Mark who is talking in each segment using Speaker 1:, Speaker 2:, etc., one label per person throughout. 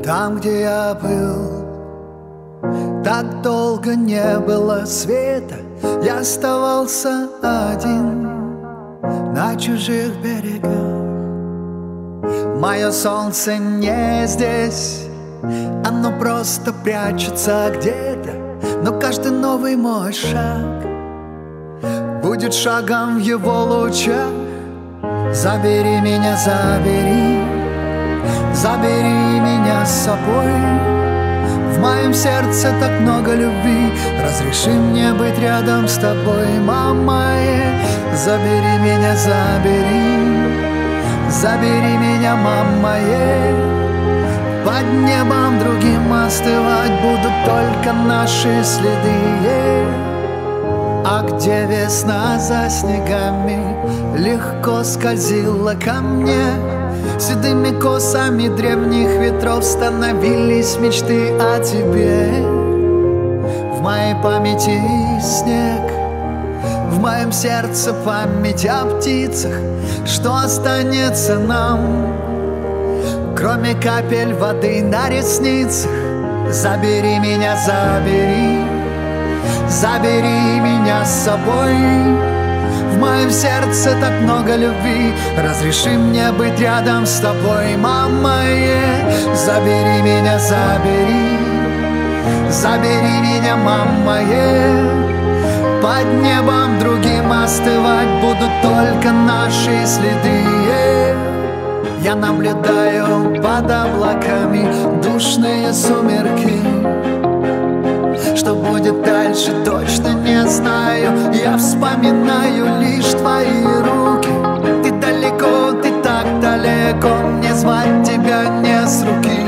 Speaker 1: Там, где я был, так долго не было света. Я оставался один на чужих берегах. Мое солнце не здесь, оно просто прячется где-то. Но каждый новый мой шаг будет шагом в его лучах. Забери меня, забери, забери меня с собой. В моем сердце так много любви, разреши мне быть рядом с тобой, мама. Забери меня, забери, забери меня, мама. Под небом другим остывать будут только наши следы. А где весна за снегами легко скользила ко мне, седыми косами древних ветров становились мечты о тебе. В моей памяти снег, в моем сердце память о птицах. Что останется нам, кроме капель воды на ресницах? Забери меня, забери, забери меня с собой. В моем сердце так много любви, разреши мне быть рядом с тобой, мама. Забери меня, забери, забери меня, мама. Под небом другим остывать будут только наши следы. Я наблюдаю под облаками душные сумерки. Что будет дальше, точно не знаю. Я вспоминаю лишь твои руки. Ты далеко, ты так далеко, мне звать тебя не с руки.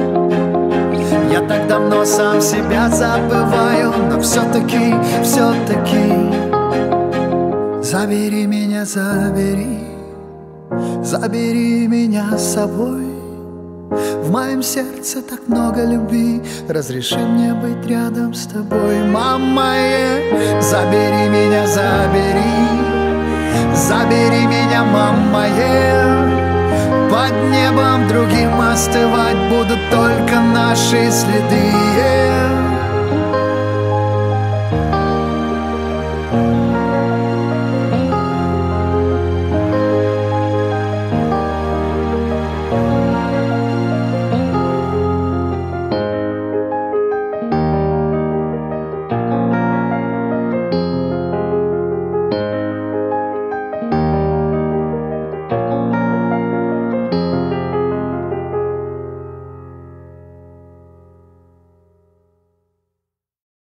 Speaker 1: Я так давно сам себя забываю, но все-таки забери меня, забери, забери меня с собой. В моем сердце так много любви, разреши мне быть рядом с тобой, мама. Забери меня, забери, забери меня, мама. Под небом другим остывать будут только наши следы.